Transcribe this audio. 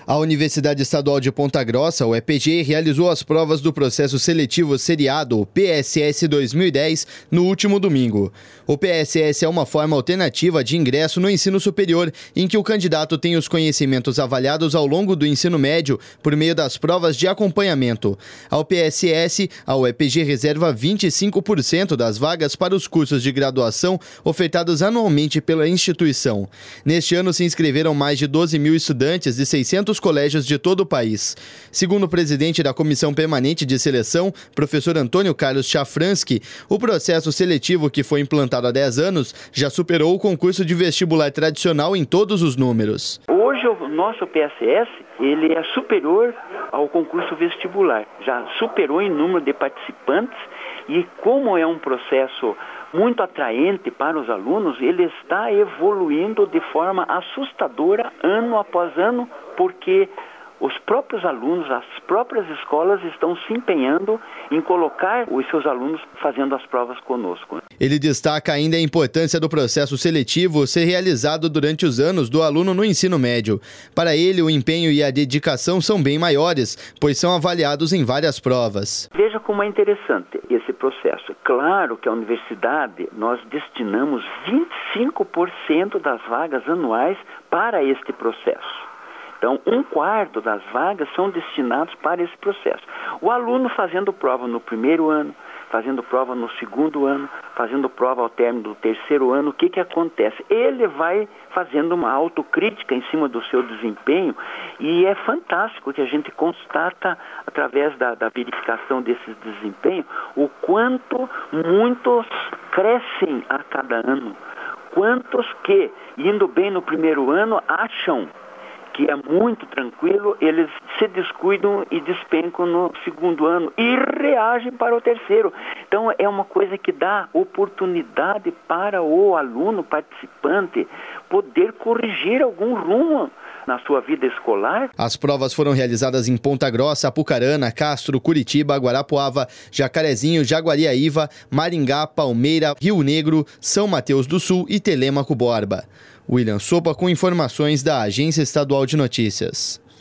A Universidade Estadual de Ponta Grossa, o EPG, realizou as provas do processo seletivo seriado, PSS 2010, no último domingo. O PSS é uma forma alternativa de ingresso no ensino superior, em que o candidato tem os conhecimentos avaliados ao longo do ensino médio por meio das provas de acompanhamento. Ao PSS, a UEPG reserva 25% das vagas para os cursos de graduação ofertados anualmente pela instituição. Neste ano se inscreveram mais de 12 mil estudantes de 600 colégios de todo o país. Segundo o presidente da Comissão Permanente de Seleção, professor Antônio Carlos Chafransky, o processo seletivo que foi implantado há 10 anos já superou o concurso de vestibular tradicional em todos os números. Hoje o nosso PSS ele é superior ao concurso vestibular, já superou em número de participantes e como é um processo muito atraente para os alunos, ele está evoluindo de forma assustadora ano após ano, porque os próprios alunos, as próprias escolas estão se empenhando em colocar os seus alunos fazendo as provas conosco. Ele destaca ainda a importância do processo seletivo ser realizado durante os anos do aluno no ensino médio. Para ele, o empenho e a dedicação são bem maiores, pois são avaliados em várias provas. Veja como é interessante esse processo. Claro que a universidade, nós destinamos 25% das vagas anuais para este processo. Então, 1/4 das vagas são destinados para esse processo. O aluno fazendo prova no primeiro ano, fazendo prova no segundo ano, fazendo prova ao término do terceiro ano, o que acontece? Ele vai fazendo uma autocrítica em cima do seu desempenho e é fantástico que a gente constata, através da verificação desse desempenho, o quanto muitos crescem a cada ano. Quantos que, indo bem no primeiro ano, acham que é muito tranquilo, eles se descuidam e despencam no segundo ano e reagem para o terceiro. Então é uma coisa que dá oportunidade para o aluno participante poder corrigir algum rumo na sua vida escolar. As provas foram realizadas em Ponta Grossa, Apucarana, Castro, Curitiba, Guarapuava, Jacarezinho, Jaguariaíva, Maringá, Palmeira, Rio Negro, São Mateus do Sul e Telêmaco Borba. William Sopa com informações da Agência Estadual de Notícias.